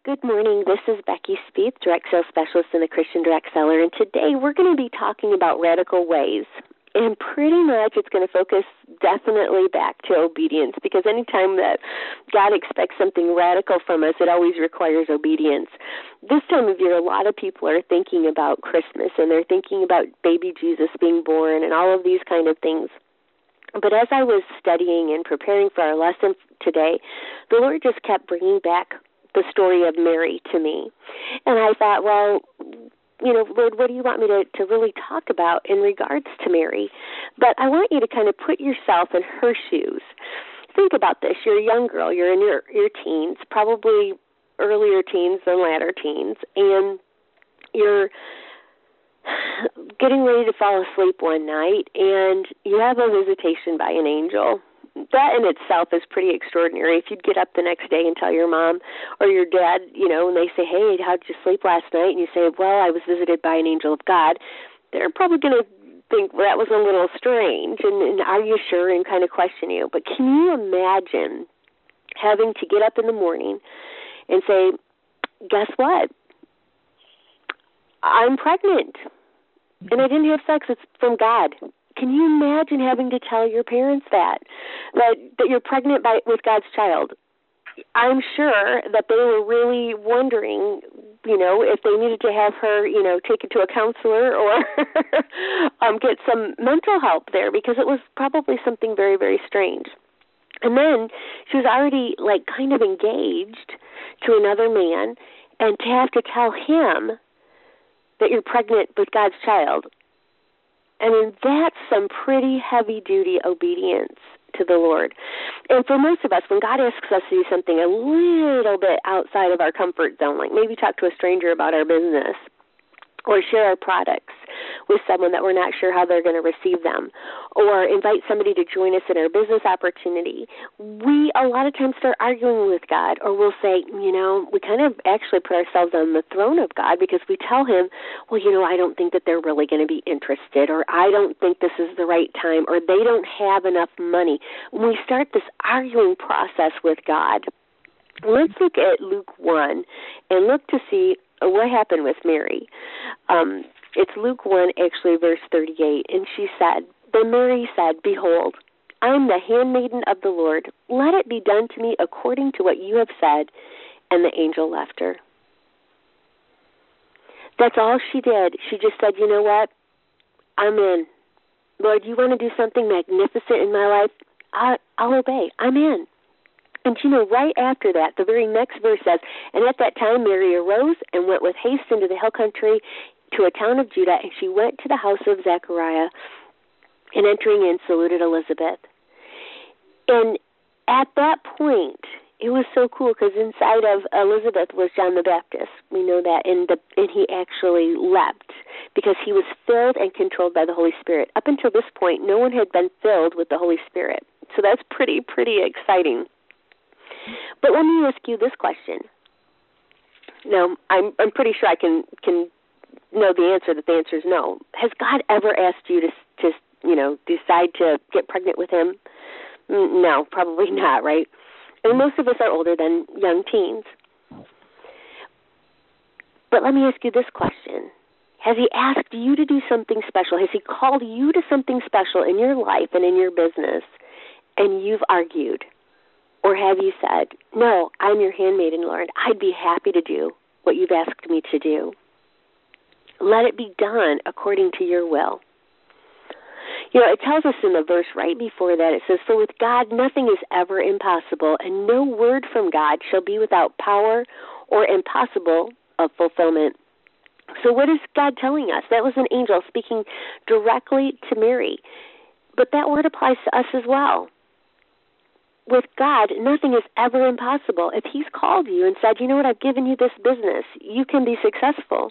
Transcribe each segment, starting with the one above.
Good morning. This is Becky Spieth, Direct Sales Specialist in the Christian Direct Seller, and today we're going to be talking about radical ways. And pretty much it's going to focus definitely back to obedience, because anytime that God expects something radical from us, it always requires obedience. This time of year, a lot of people are thinking about Christmas, and they're thinking about baby Jesus being born and all of these kind of things. But as I was studying and preparing for our lesson today, the Lord just kept bringing back the story of Mary to me. And I thought, well, Lord, what do you want me to really talk about in regards to Mary? But I want you to kind of put yourself in her shoes. Think about this. You're a young girl. You're in your teens, probably earlier teens than latter teens, and you're getting ready to fall asleep one night, and you have a visitation by an angel. That in itself is pretty extraordinary. If you'd get up the next day and tell your mom or your dad, and they say, hey, how'd you sleep last night? And you say, well, I was visited by an angel of God, they're probably going to think, well, that was a little strange, and are you sure, and kind of question you. But can you imagine having to get up in the morning and say, guess what? I'm pregnant, and I didn't have sex. It's from God. Can you imagine having to tell your parents that you're pregnant with God's child? I'm sure that they were really wondering, if they needed to have her, taken to a counselor or get some mental help there, because it was probably something very, very strange. And then she was already kind of engaged to another man, and to have to tell him that you're pregnant with God's child. I mean, that's some pretty heavy-duty obedience to the Lord. And for most of us, when God asks us to do something a little bit outside of our comfort zone, like maybe talk to a stranger about our business or share our products with someone that we're not sure how they're going to receive them, or invite somebody to join us in our business opportunity, we a lot of times start arguing with God, or we'll say, we kind of actually put ourselves on the throne of God, because we tell him, well, I don't think that they're really going to be interested, or I don't think this is the right time, or they don't have enough money. When we start this arguing process with God, let's look at Luke 1 and look to see what happened with Mary. It's Luke 1, actually, verse 38, and she said, then Mary said, behold, I am the handmaiden of the Lord. Let it be done to me according to what you have said. And the angel left her. That's all she did. She just said, you know what? I'm in. Lord, you want to do something magnificent in my life? I'll obey. I'm in. And right after that, the very next verse says, and at that time Mary arose and went with haste into the hill country to a town of Judah, and she went to the house of Zechariah, and entering in, saluted Elizabeth. And at that point, it was so cool, because inside of Elizabeth was John the Baptist. We know that, and he actually leapt, because he was filled and controlled by the Holy Spirit. Up until this point, no one had been filled with the Holy Spirit. So that's pretty exciting. But let me ask you this question. Now, I'm pretty sure I can know the answer, that the answer is no. Has God ever asked you to decide to get pregnant with him? No, probably not, right? And most of us are older than young teens. But let me ask you this question. Has he asked you to do something special? Has he called you to something special in your life and in your business, and you've argued? Or have you said, no, I'm your handmaiden, Lord. I'd be happy to do what you've asked me to do. Let it be done according to your will. It tells us in the verse right before that, it says, for with God nothing is ever impossible, and no word from God shall be without power or impossible of fulfillment. So what is God telling us? That was an angel speaking directly to Mary. But that word applies to us as well. With God, nothing is ever impossible. If he's called you and said, you know what, I've given you this business, you can be successful.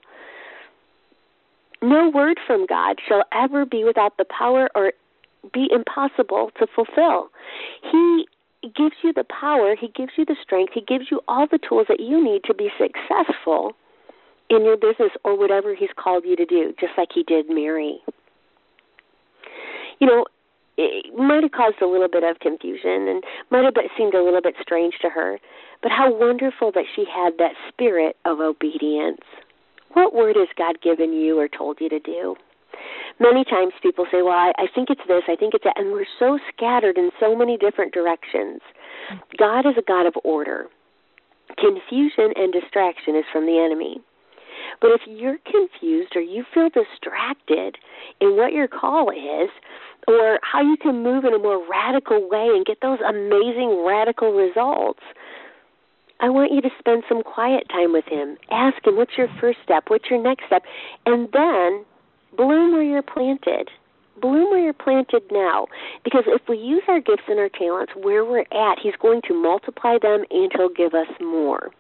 No word from God shall ever be without the power or be impossible to fulfill. He gives you the power, he gives you the strength, he gives you all the tools that you need to be successful in your business or whatever he's called you to do, just like he did Mary. It might have caused a little bit of confusion and might have seemed a little bit strange to her. But how wonderful that she had that spirit of obedience. What word has God given you or told you to do? Many times people say, well, I think it's this, I think it's that, and we're so scattered in so many different directions. God is a God of order. Confusion and distraction is from the enemy. But if you're confused or you feel distracted in what your call is, or how you can move in a more radical way and get those amazing radical results, I want you to spend some quiet time with him. Ask him, what's your first step? What's your next step? And then bloom where you're planted. Bloom where you're planted now. Because if we use our gifts and our talents where we're at, he's going to multiply them and he'll give us more.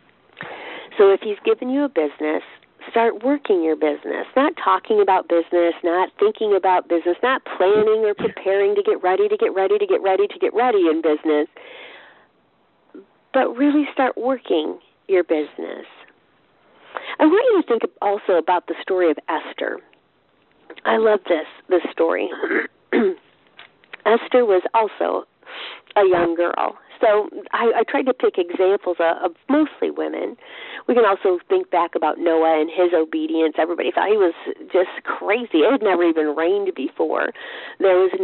So if he's given you a business, start working your business. Not talking about business, not thinking about business, not planning or preparing to get ready in business. But really start working your business. I want you to think also about the story of Esther. I love this story. Esther was also a young girl. So I tried to pick examples of mostly women. We can also think back about Noah and his obedience. Everybody thought he was just crazy. It had never even rained before. There was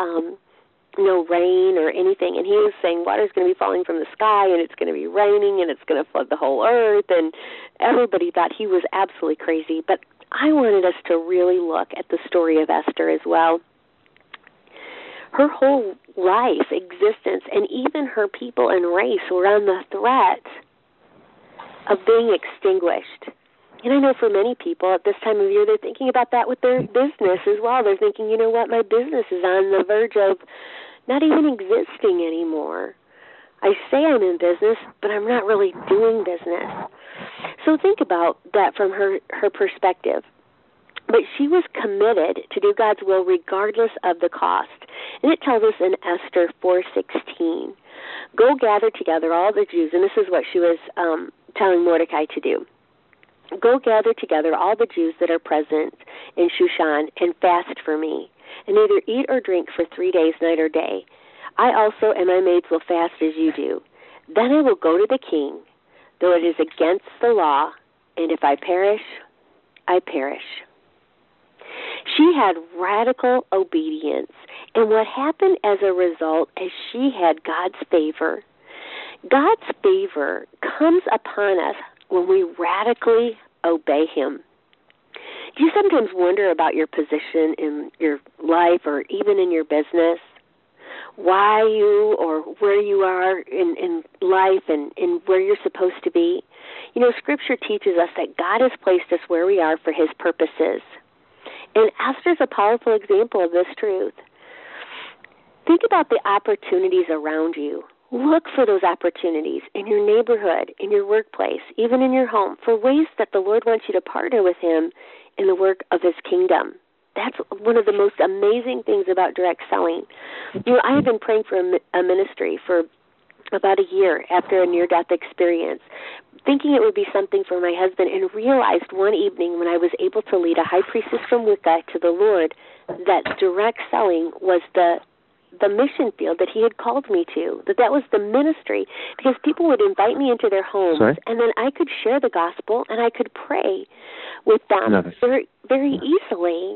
no rain or anything, and he was saying water's going to be falling from the sky, and it's going to be raining, and it's going to flood the whole earth, and everybody thought he was absolutely crazy. But I wanted us to really look at the story of Esther as well. Her whole life, existence, and even her people and race were on the threat of being extinguished. And I know for many people at this time of year, they're thinking about that with their business as well. They're thinking, you know what, my business is on the verge of not even existing anymore. I say I'm in business, but I'm not really doing business. So think about that from her perspective. But she was committed to do God's will regardless of the cost. And it tells us in Esther 4:16, go gather together all the Jews, and this is what she was telling Mordecai to do. Go gather together all the Jews that are present in Shushan and fast for me, and neither eat or drink for 3 days, night or day. I also and my maids will fast as you do. Then I will go to the king, though it is against the law, and if I perish, I perish. She had radical obedience, and what happened as a result is she had God's favor. God's favor comes upon us when we radically obey him. Do you sometimes wonder about your position in your life or even in your business? Why you or where you are in life and where you're supposed to be? You know, Scripture teaches us that God has placed us where we are for his purposes. And Esther's a powerful example of this truth. Think about the opportunities around you. Look for those opportunities in your neighborhood, in your workplace, even in your home, for ways that the Lord wants you to partner with him in the work of his kingdom. That's one of the most amazing things about direct selling. You know, I have been praying for a ministry for about a year after a near-death experience, thinking it would be something for my husband, and realized one evening when I was able to lead a high priestess from Wicca to the Lord that direct selling was the mission field that he had called me to, that was the ministry, because people would invite me into their homes, and then I could share the gospel and I could pray with them very, very easily.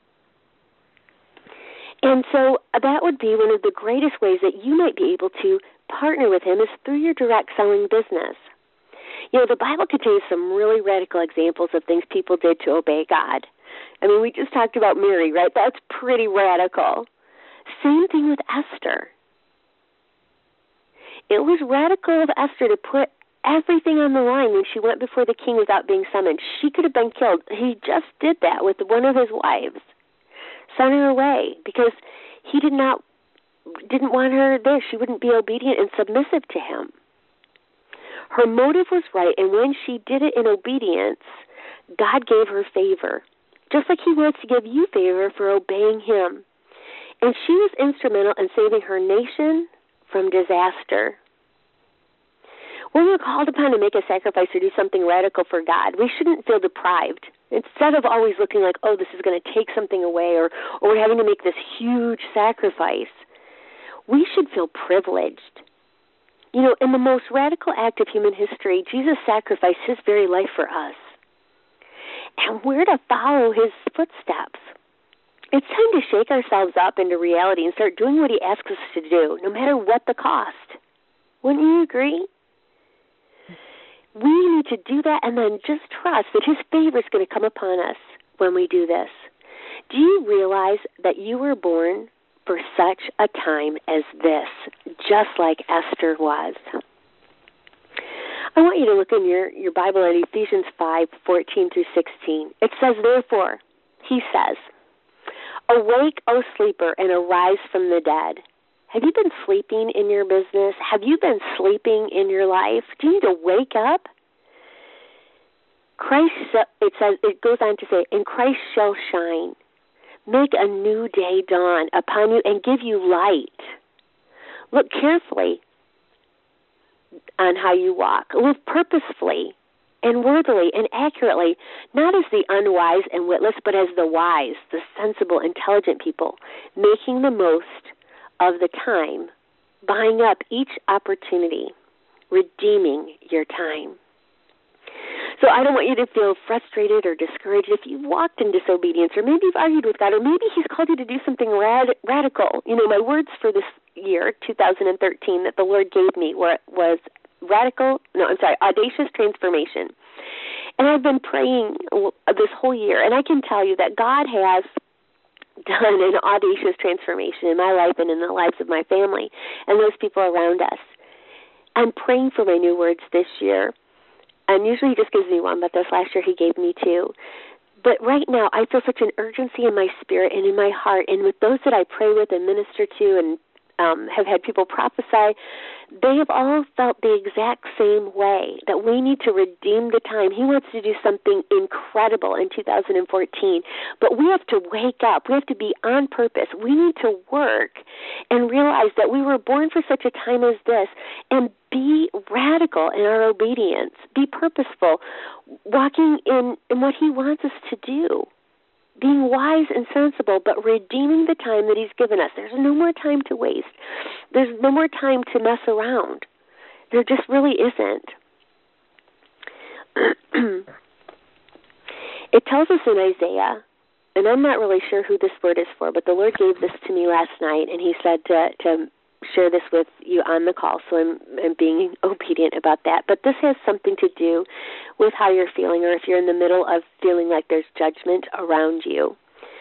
And so that would be one of the greatest ways that you might be able to partner with him is through your direct selling business. You know, the Bible contains some really radical examples of things people did to obey God. I mean, we just talked about Mary, right? That's pretty radical. Same thing with Esther. It was radical of Esther to put everything on the line when she went before the king without being summoned. She could have been killed. He just did that with one of his wives. Sent her away because he didn't want her there. She wouldn't be obedient and submissive to him. Her motive was right, and when she did it in obedience, God gave her favor, just like he wants to give you favor for obeying him. And she was instrumental in saving her nation from disaster. When we're called upon to make a sacrifice or do something radical for God, we shouldn't feel deprived. Instead of always looking like, oh, this is going to take something away, or we're having to make this huge sacrifice, we should feel privileged. You know, in the most radical act of human history, Jesus sacrificed his very life for us. And we're to follow his footsteps. It's time to shake ourselves up into reality and start doing what he asks us to do, no matter what the cost. Wouldn't you agree? We need to do that and then just trust that his favor is going to come upon us when we do this. Do you realize that you were born for such a time as this, just like Esther was? I want you to look in your Bible at Ephesians 5:14 through 16. It says, therefore, he says, awake, O sleeper, and arise from the dead. Have you been sleeping in your business? Have you been sleeping in your life? Do you need to wake up? It goes on to say, and Christ shall shine. Make a new day dawn upon you and give you light. Look carefully on how you walk. Live purposefully and worthily and accurately, not as the unwise and witless, but as the wise, the sensible, intelligent people, making the most of the time, buying up each opportunity, redeeming your time. So I don't want you to feel frustrated or discouraged if you've walked in disobedience, or maybe you've argued with God, or maybe he's called you to do something radical. You know, my words for this year, 2013, that the Lord gave me was audacious transformation. And I've been praying this whole year, and I can tell you that God has done an audacious transformation in my life and in the lives of my family and those people around us. I'm praying for my new words this year. And usually he just gives me one, but this last year he gave me two. But right now I feel such an urgency in my spirit and in my heart, and with those that I pray with and minister to and have had people prophesy, they have all felt the exact same way, that we need to redeem the time. He wants to do something incredible in 2014, but we have to wake up. We have to be on purpose. We need to work and realize that we were born for such a time as this, and be radical in our obedience. Be purposeful, walking in what he wants us to do. Being wise and sensible, but redeeming the time that he's given us. There's no more time to waste. There's no more time to mess around. There just really isn't. It tells us in Isaiah, and I'm not really sure who this word is for, but the Lord gave this to me last night, and he said to share this with you on the call, so I'm being obedient about that. But this has something to do with how you're feeling, or if you're in the middle of feeling like there's judgment around you.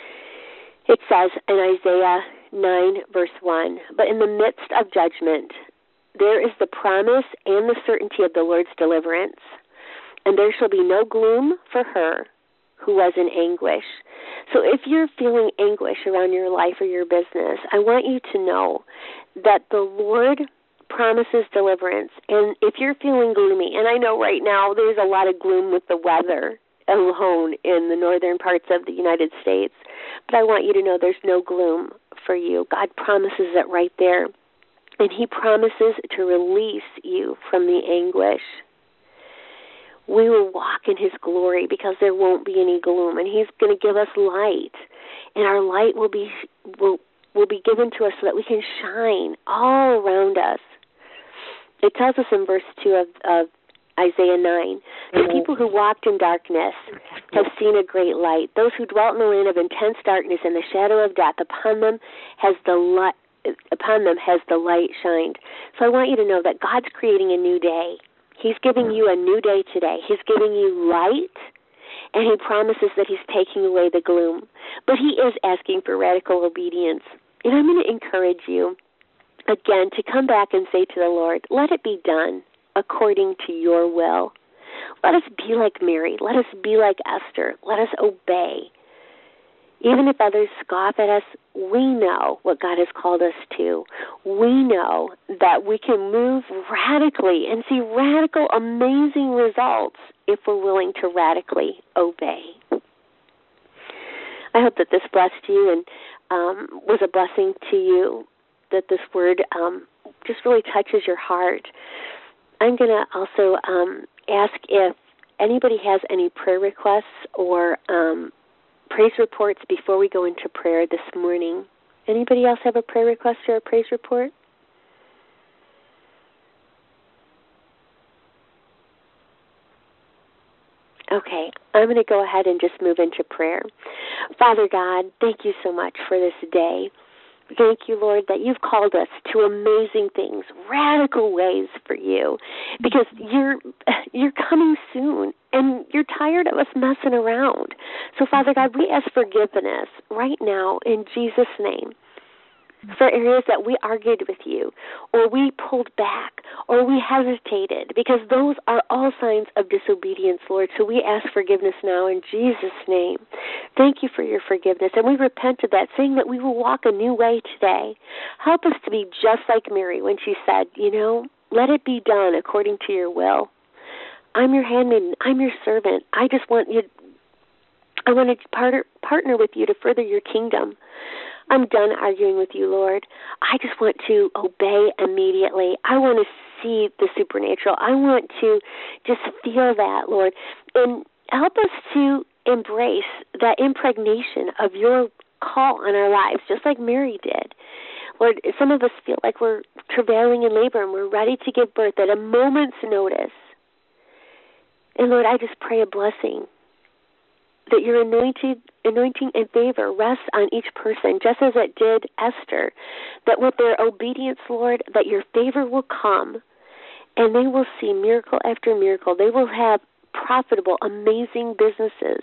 It says in Isaiah 9, verse 1, but in the midst of judgment, there is the promise and the certainty of the Lord's deliverance, and there shall be no gloom for her who was in anguish. So if you're feeling anguish around your life or your business, I want you to know that the Lord promises deliverance. And if you're feeling gloomy, and I know right now there's a lot of gloom with the weather alone in the northern parts of the United States, but I want you to know there's no gloom for you. God promises it right there. And he promises to release you from the anguish. We will walk in his glory because there won't be any gloom, and he's going to give us light, and our light will be given to us so that we can shine all around us. It tells us in verse 2 of Isaiah 9, the people who walked in darkness have seen a great light. Those who dwelt in the land of intense darkness and the shadow of death, upon them has the light shined. So I want you to know that God's creating a new day. He's giving you a new day today. He's giving you light, and he promises that he's taking away the gloom. But he is asking for radical obedience. And I'm going to encourage you, again, to come back and say to the Lord, let it be done according to your will. Let us be like Mary. Let us be like Esther. Let us obey. Even if others scoff at us, we know what God has called us to. We know that we can move radically and see radical, amazing results if we're willing to radically obey. I hope that this blessed you and was a blessing to you, that this word just really touches your heart. I'm going to also ask if anybody has any prayer requests or praise reports before we go into prayer this morning. Anybody else have a prayer request or a praise report? Okay, I'm going to go ahead and just move into prayer. Father God, thank you so much for this day. Thank you, Lord, that you've called us to amazing things, radical ways for you, because you're coming soon, and you're tired of us messing around. So, Father God, we ask forgiveness right now in Jesus' name for areas that we argued with you, or we pulled back, or we hesitated, because those are all signs of disobedience, Lord. So we ask forgiveness now in Jesus' name. Thank you for your forgiveness, and we repent of that, saying that we will walk a new way today. Help us to be just like Mary when she said, let it be done according to your will. I'm your handmaiden. I'm your servant. I want to partner with you to further your kingdom. I'm done arguing with you, Lord. I just want to obey immediately. I want to see the supernatural. I want to just feel that, Lord. And help us to embrace that impregnation of your call on our lives, just like Mary did. Lord, some of us feel like we're travailing in labor and we're ready to give birth at a moment's notice. And, Lord, I just pray a blessing, that your anointing and favor rests on each person, just as it did Esther, that with their obedience, Lord, that your favor will come, and they will see miracle after miracle. They will have profitable, amazing businesses.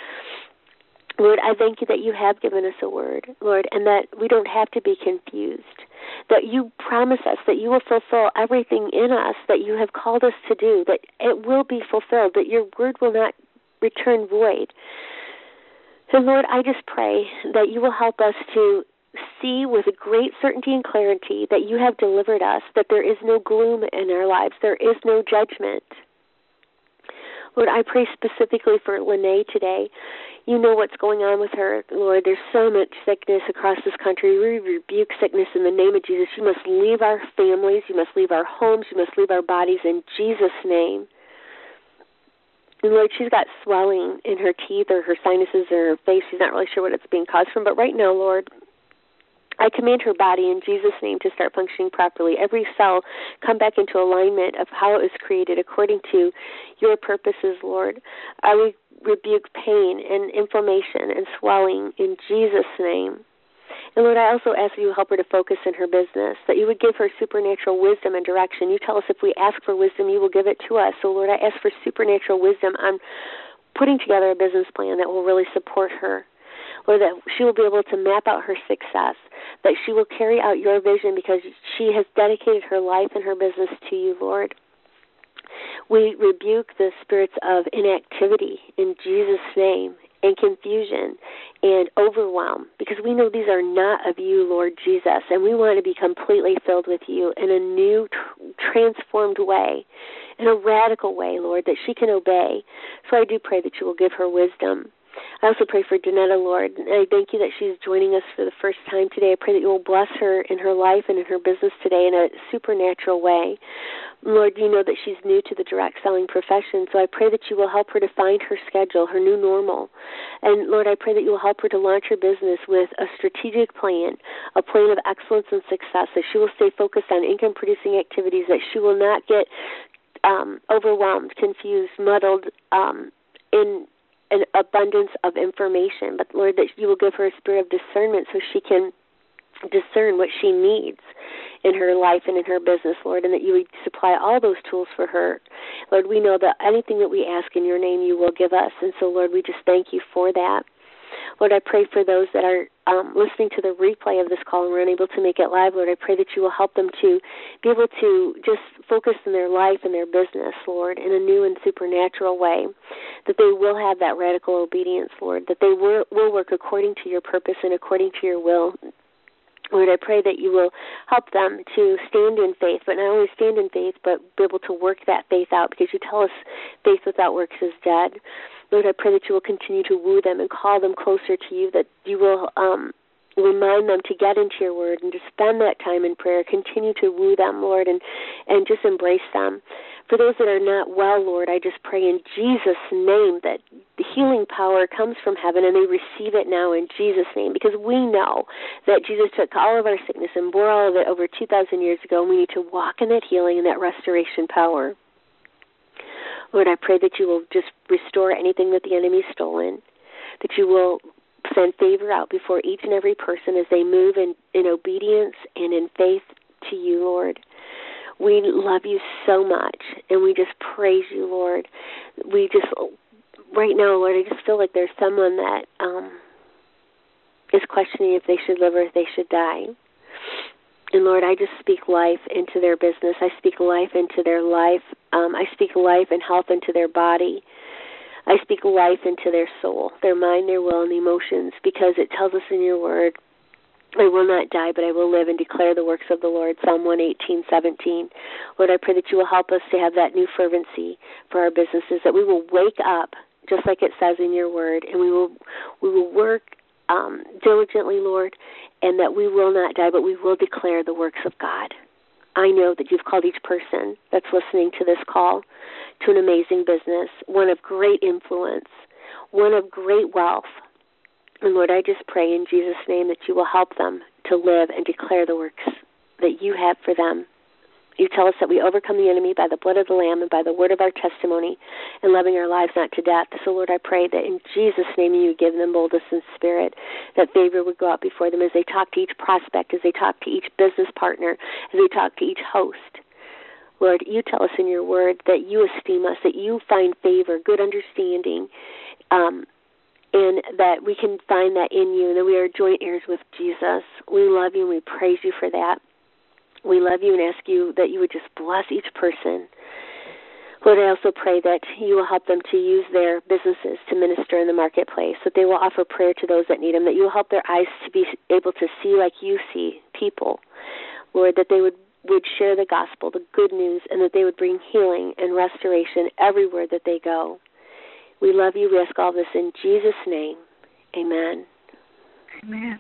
Lord, I thank you that you have given us a word, Lord, and that we don't have to be confused, that you promise us that you will fulfill everything in us that you have called us to do, that it will be fulfilled, that your word will not return void. And Lord, I just pray that you will help us to see with great certainty and clarity that you have delivered us, that there is no gloom in our lives, there is no judgment. Lord, I pray specifically for Lene today. You know what's going on with her, Lord. There's so much sickness across this country. We rebuke sickness in the name of Jesus. You must leave our families. You must leave our homes. You must leave our bodies in Jesus' name. And Lord, she's got swelling in her teeth or her sinuses or her face. She's not really sure what it's being caused from. But right now, Lord, I command her body in Jesus' name to start functioning properly. Every cell come back into alignment of how it was created according to your purposes, Lord. I rebuke pain and inflammation and swelling in Jesus' name. And Lord, I also ask that you help her to focus in her business, that you would give her supernatural wisdom and direction. You tell us if we ask for wisdom, you will give it to us. So Lord, I ask for supernatural wisdom on putting together a business plan that will really support her. Lord, that she will be able to map out her success, that she will carry out your vision because she has dedicated her life and her business to you, Lord. We rebuke the spirits of inactivity in Jesus' name, and confusion and overwhelm, because we know these are not of you, Lord Jesus, and we want to be completely filled with you in a new, transformed way, in a radical way, Lord, that she can obey. So I do pray that you will give her wisdom. I also pray for Danetta, Lord, and I thank you that she's joining us for the first time today. I pray that you will bless her in her life and in her business today in a supernatural way. Lord, you know that she's new to the direct selling profession, so I pray that you will help her to find her schedule, her new normal. And Lord, I pray that you will help her to launch her business with a strategic plan, a plan of excellence and success, that she will stay focused on income-producing activities, that she will not get overwhelmed, confused, muddled in an abundance of information, but Lord, that you will give her a spirit of discernment so she can discern what she needs in her life and in her business, Lord, and that you would supply all those tools for her. Lord, we know that anything that we ask in your name you will give us, and so, Lord, we just thank you for that. Lord, I pray for those that are listening to the replay of this call and were unable to make it live. Lord, I pray that you will help them to be able to just focus in their life and their business, Lord, in a new and supernatural way, that they will have that radical obedience, Lord, that they will work according to your purpose and according to your will. Lord, I pray that you will help them to stand in faith, but not only stand in faith, but be able to work that faith out, because you tell us faith without works is dead. Lord, I pray that you will continue to woo them and call them closer to you, that you will remind them to get into your word and to spend that time in prayer. Continue to woo them, Lord, and just embrace them. For those that are not well, Lord, I just pray in Jesus' name that the healing power comes from heaven and they receive it now in Jesus' name, because we know that Jesus took all of our sickness and bore all of it over 2,000 years ago, and we need to walk in that healing and that restoration power. Lord, I pray that you will just restore anything that the enemy's stolen, that you will send favor out before each and every person as they move in obedience and in faith to you, Lord. We love you so much, and we just praise you, Lord. We just, right now, Lord, I just feel like there's someone that is questioning if they should live or if they should die. And, Lord, I just speak life into their business. I speak life into their life. I speak life and health into their body. I speak life into their soul, their mind, their will, and emotions, because it tells us in your word, I will not die, but I will live and declare the works of the Lord, Psalm 118:17. Lord, I pray that you will help us to have that new fervency for our businesses, that we will wake up, just like it says in your word, and we will work diligently, Lord, and that we will not die, but we will declare the works of God. I know that you've called each person that's listening to this call to an amazing business, one of great influence, one of great wealth. And Lord, I just pray in Jesus' name that you will help them to live and declare the works that you have for them. You tell us that we overcome the enemy by the blood of the Lamb and by the word of our testimony and loving our lives not to death. So, Lord, I pray that in Jesus' name you give them boldness and spirit, that favor would go out before them as they talk to each prospect, as they talk to each business partner, as they talk to each host. Lord, you tell us in your word that you esteem us, that you find favor, good understanding, and that we can find that in you, and that we are joint heirs with Jesus. We love you and we praise you for that. We love you and ask you that you would just bless each person. Lord, I also pray that you will help them to use their businesses to minister in the marketplace, that they will offer prayer to those that need them, that you will help their eyes to be able to see like you see people. Lord, that they would share the gospel, the good news, and that they would bring healing and restoration everywhere that they go. We love you. We ask all this in Jesus' name. Amen. Amen.